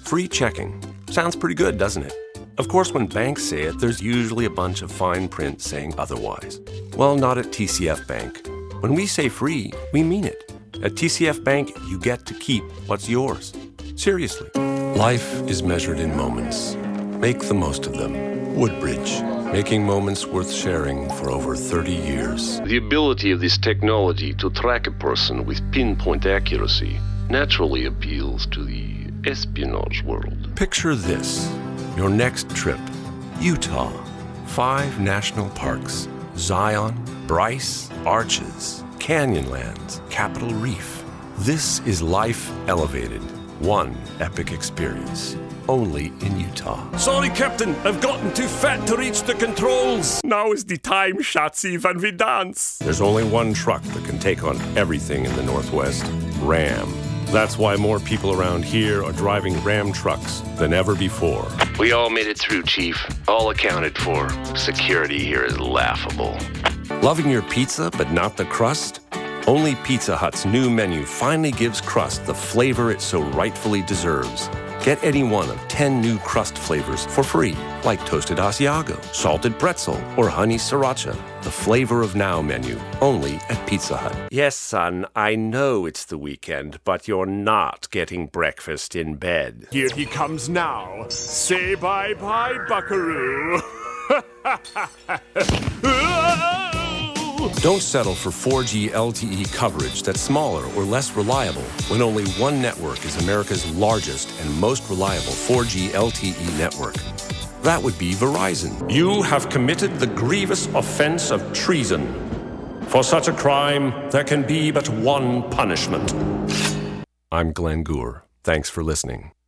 Free checking. Sounds pretty good, doesn't it? Of course, when banks say it, there's usually a bunch of fine print saying otherwise. Well, not at TCF Bank. When we say free, we mean it. At TCF Bank, you get to keep what's yours. Seriously. Life is measured in moments. Make the most of them. Woodbridge, making moments worth sharing for over 30 years. The ability of this technology to track a person with pinpoint accuracy naturally appeals to the espionage world. Picture this. Your next trip. Utah. 5 national parks. Zion, Bryce, Arches, Canyonlands, Capitol Reef. This is life elevated. One epic experience. Only in Utah. Sorry, Captain. I've gotten too fat to reach the controls. Now is the time, Schatzi, when we dance. There's only one truck that can take on everything in the Northwest. Ram. That's why more people around here are driving Ram trucks than ever before. We all made it through, Chief. All accounted for. Security here is laughable. Loving your pizza but not the crust? Only Pizza Hut's new menu finally gives crust the flavor it so rightfully deserves. Get any one of 10 new crust flavors for free, like toasted Asiago, salted pretzel, or honey sriracha. The Flavor of Now menu, only at Pizza Hut. Yes, son, I know it's the weekend, but you're not getting breakfast in bed. Here he comes now. Say bye-bye, buckaroo. Don't settle for 4G LTE coverage that's smaller or less reliable when only one network is America's largest and most reliable 4G LTE network. That would be Verizon. You have committed the grievous offense of treason. For such a crime, there can be but one punishment. I'm Glenn Gour. Thanks for listening.